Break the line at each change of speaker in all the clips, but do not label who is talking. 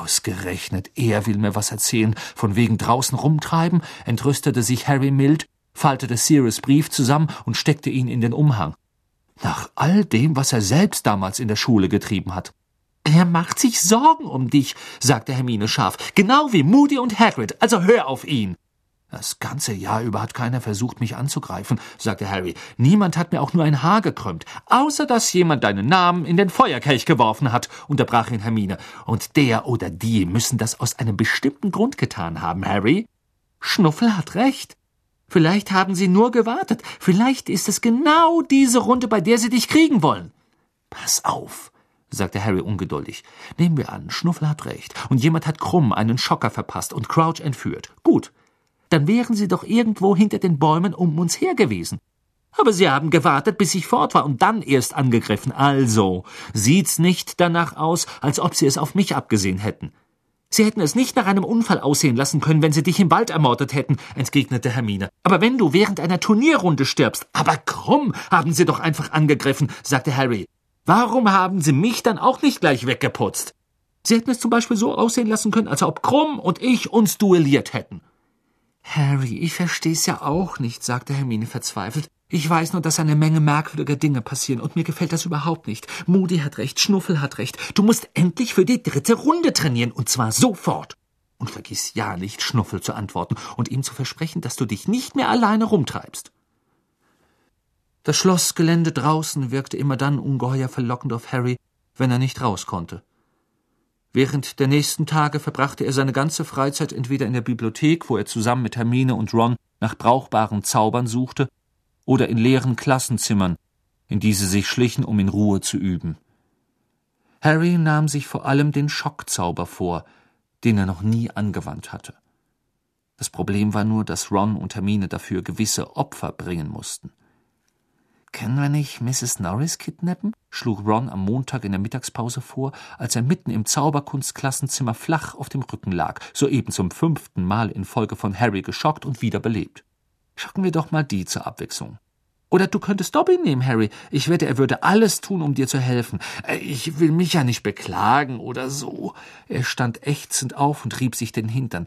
Ausgerechnet, er will mir was erzählen, von wegen draußen rumtreiben, entrüstete sich Harry mild, faltete Sirius' Brief zusammen und steckte ihn in den Umhang. Nach all dem, was er selbst damals in der Schule getrieben hat. »Er macht sich Sorgen um dich«, sagte Hermine scharf, »genau wie Moody und Hagrid, also hör auf ihn.« »Das ganze Jahr über hat keiner versucht, mich anzugreifen«, sagte Harry. »Niemand hat mir auch nur ein Haar gekrümmt, außer dass jemand deinen Namen in den Feuerkelch geworfen hat«, unterbrach ihn Hermine. »Und der oder die müssen das aus einem bestimmten Grund getan haben, Harry. Schnuffel hat recht. Vielleicht haben sie nur gewartet. Vielleicht ist es genau diese Runde, bei der sie dich kriegen wollen.« »Pass auf«, sagte Harry ungeduldig. »Nehmen wir an, Schnuffel hat recht, und jemand hat Krumm einen Schocker verpasst und Crouch entführt. Gut, dann wären sie doch irgendwo hinter den Bäumen um uns her gewesen. Aber sie haben gewartet, bis ich fort war und dann erst angegriffen. Also sieht's nicht danach aus, als ob sie es auf mich abgesehen hätten.« »Sie hätten es nicht nach einem Unfall aussehen lassen können, wenn sie dich im Wald ermordet hätten«, entgegnete Hermine. »Aber wenn du während einer Turnierrunde stirbst...« »Aber Krumm haben sie doch einfach angegriffen«, sagte Harry. »Warum haben sie mich dann auch nicht gleich weggeputzt? Sie hätten es zum Beispiel so aussehen lassen können, als ob Krumm und ich uns duelliert hätten.« »Harry, ich versteh's ja auch nicht«, sagte Hermine verzweifelt. »Ich weiß nur, dass eine Menge merkwürdiger Dinge passieren, und mir gefällt das überhaupt nicht. Moody hat recht, Schnuffel hat recht. Du musst endlich für die 3. Runde trainieren, und zwar sofort. Und vergiss ja nicht, Schnuffel zu antworten und ihm zu versprechen, dass du dich nicht mehr alleine rumtreibst.« Das Schlossgelände draußen wirkte immer dann ungeheuer verlockend auf Harry, wenn er nicht raus konnte. Während der nächsten Tage verbrachte er seine ganze Freizeit entweder in der Bibliothek, wo er zusammen mit Hermine und Ron nach brauchbaren Zaubern suchte, oder in leeren Klassenzimmern, in die sie sich schlichen, um in Ruhe zu üben. Harry nahm sich vor allem den Schockzauber vor, den er noch nie angewandt hatte. Das Problem war nur, dass Ron und Hermine dafür gewisse Opfer bringen mussten. »Können wir nicht Mrs. Norris kidnappen?« schlug Ron am Montag in der Mittagspause vor, als er mitten im Zauberkunstklassenzimmer flach auf dem Rücken lag, soeben zum 5. Mal in Folge von Harry geschockt und wiederbelebt. »Schocken wir doch mal die zur Abwechslung. Oder du könntest Dobby nehmen, Harry. Ich wette, er würde alles tun, um dir zu helfen. Ich will mich ja nicht beklagen oder so.« Er stand ächzend auf und rieb sich den Hintern.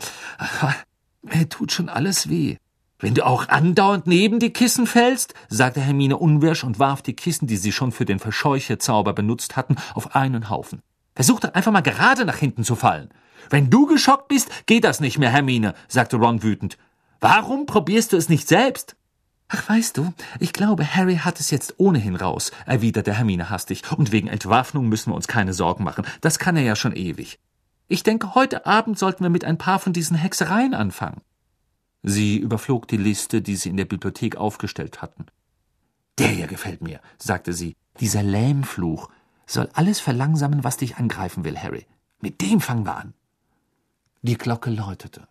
»Mir tut schon alles weh.« »Wenn du auch andauernd neben die Kissen fällst«, sagte Hermine unwirsch und warf die Kissen, die sie schon für den Verscheucherzauber benutzt hatten, auf einen Haufen. »Versuch doch einfach mal gerade nach hinten zu fallen.« »Wenn du geschockt bist, geht das nicht mehr, Hermine«, sagte Ron wütend. »Warum probierst du es nicht selbst?« »Ach, weißt du, ich glaube, Harry hat es jetzt ohnehin raus«, erwiderte Hermine hastig. »Und wegen Entwaffnung müssen wir uns keine Sorgen machen. Das kann er ja schon ewig. Ich denke, heute Abend sollten wir mit ein paar von diesen Hexereien anfangen.« Sie überflog die Liste, die sie in der Bibliothek aufgestellt hatten. »Der hier gefällt mir«, sagte sie. »Dieser Lähmfluch soll alles verlangsamen, was dich angreifen will, Harry. Mit dem fangen wir an.« Die Glocke läutete.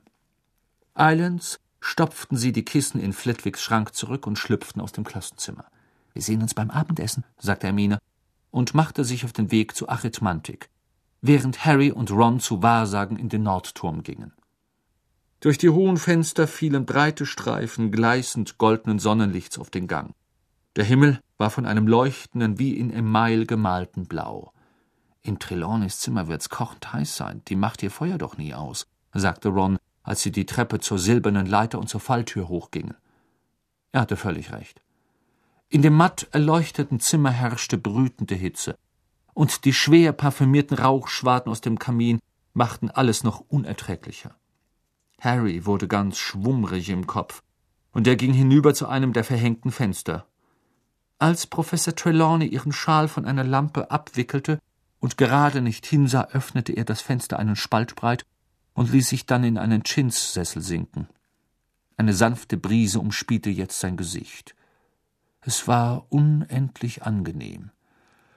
Eilends stopften sie die Kissen in Flitwigs Schrank zurück und schlüpften aus dem Klassenzimmer. »Wir sehen uns beim Abendessen«, sagte Hermine und machte sich auf den Weg zu Arithmantik, während Harry und Ron zu Wahrsagen in den Nordturm gingen. Durch die hohen Fenster fielen breite Streifen gleißend goldenen Sonnenlichts auf den Gang. Der Himmel war von einem leuchtenden, wie in Email gemalten Blau. »In Trelawneys Zimmer wird's kochend heiß sein, die macht ihr Feuer doch nie aus«, sagte Ron, als sie die Treppe zur silbernen Leiter und zur Falltür hochgingen. Er hatte völlig recht. In dem matt erleuchteten Zimmer herrschte brütende Hitze, und die schwer parfümierten Rauchschwaden aus dem Kamin machten alles noch unerträglicher. Harry wurde ganz schwummrig im Kopf, und er ging hinüber zu einem der verhängten Fenster. Als Professor Trelawney ihren Schal von einer Lampe abwickelte und gerade nicht hinsah, öffnete er das Fenster einen Spalt breit und ließ sich dann in einen Chinssessel sinken. Eine sanfte Brise umspielte jetzt sein Gesicht. Es war unendlich angenehm.